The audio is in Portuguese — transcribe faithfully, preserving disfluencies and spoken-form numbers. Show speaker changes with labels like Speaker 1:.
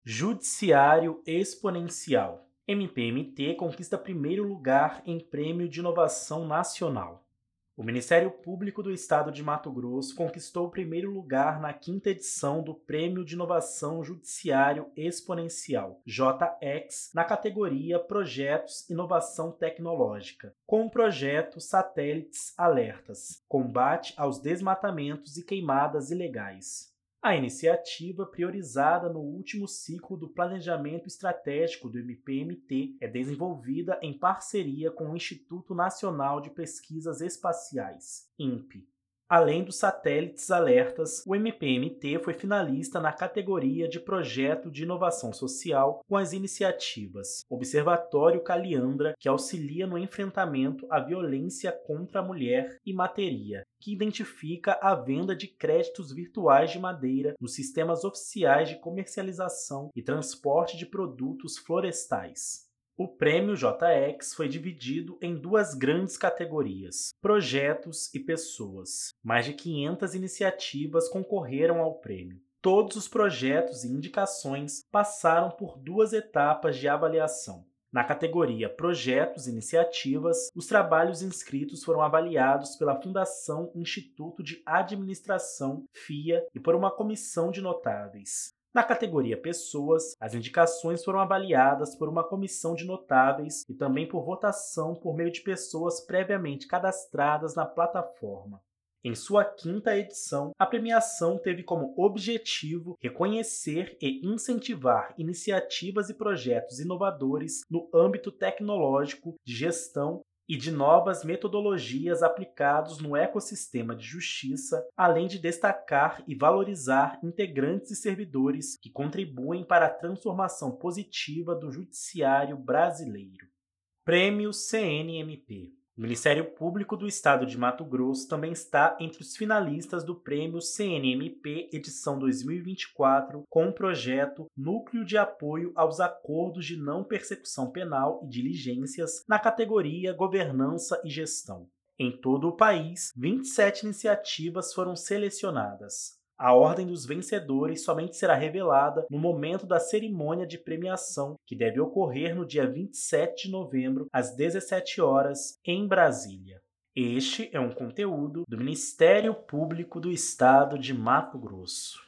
Speaker 1: Judiciário Exponencial. M P M T conquista primeiro lugar em Prêmio de Inovação Nacional. O Ministério Público do Estado de Mato Grosso conquistou o primeiro lugar na quinta edição do Prêmio de Inovação Judiciário Exponencial, J X, na categoria Projetos Inovação Tecnológica, com o projeto Satélites Alertas, Combate aos Desmatamentos e Queimadas Ilegais. A iniciativa, priorizada no último ciclo do Planejamento Estratégico do M P M T, é desenvolvida em parceria com o Instituto Nacional de Pesquisas Espaciais, INPE. Além dos satélites alertas, o M P M T foi finalista na categoria de Projeto de Inovação Social com as iniciativas Observatório Caliandra, que auxilia no enfrentamento à violência contra a mulher, e Materia, que identifica a venda de créditos virtuais de madeira nos sistemas oficiais de comercialização e transporte de produtos florestais. O Prêmio J X foi dividido em duas grandes categorias: projetos e pessoas. Mais de quinhentas iniciativas concorreram ao prêmio. Todos os projetos e indicações passaram por duas etapas de avaliação. Na categoria Projetos e Iniciativas, os trabalhos inscritos foram avaliados pela Fundação Instituto de Administração, FIA, e por uma comissão de notáveis. Na categoria Pessoas, as indicações foram avaliadas por uma comissão de notáveis e também por votação por meio de pessoas previamente cadastradas na plataforma. Em sua quinta edição, a premiação teve como objetivo reconhecer e incentivar iniciativas e projetos inovadores no âmbito tecnológico, de gestão e de novas metodologias aplicados no ecossistema de justiça, além de destacar e valorizar integrantes e servidores que contribuem para a transformação positiva do judiciário brasileiro. Prêmio C N M P. O Ministério Público do Estado de Mato Grosso também está entre os finalistas do Prêmio C N M P edição dois mil e vinte e quatro, com o projeto Núcleo de Apoio aos Acordos de Não Persecução Penal e Diligências na categoria Governança e Gestão. Em todo o país, vinte e sete iniciativas foram selecionadas. A ordem dos vencedores somente será revelada no momento da cerimônia de premiação, que deve ocorrer no dia vinte e sete de novembro, às dezessete horas, em Brasília. Este é um conteúdo do Ministério Público do Estado de Mato Grosso.